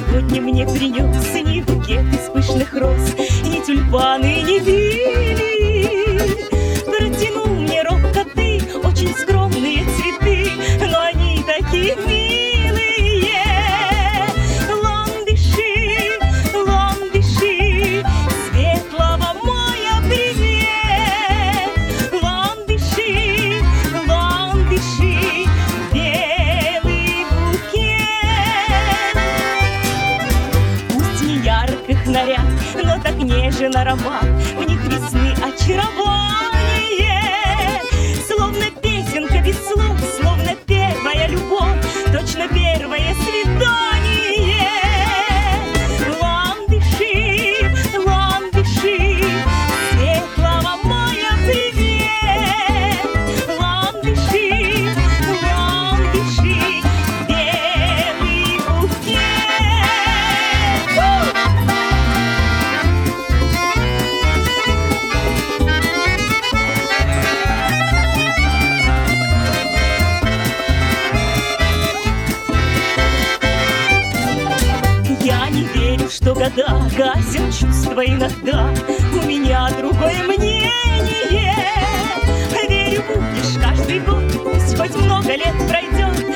сегодня мне принес ни букет из пышных роз, ни тюльпаны, ни лилии. Протянул мне робко ты очень скромные цветы, но они такие милые. Ландыши, ландыши, светлого мая привет. Ландыши, ландыши, белый букет. Пусть не ярких наряд, но так нежен аромат, в них весны очарование. Словно песенка без слов, словно первая любовь, точно первое свидание. Ландыши, ландыши, светлого мая привет. Ландыши, ландыши, белый букет. Я не верю, что года гасят чувства иногда. У меня другое мнение. Верю, будешь каждый год, пусть хоть много лет пройдет,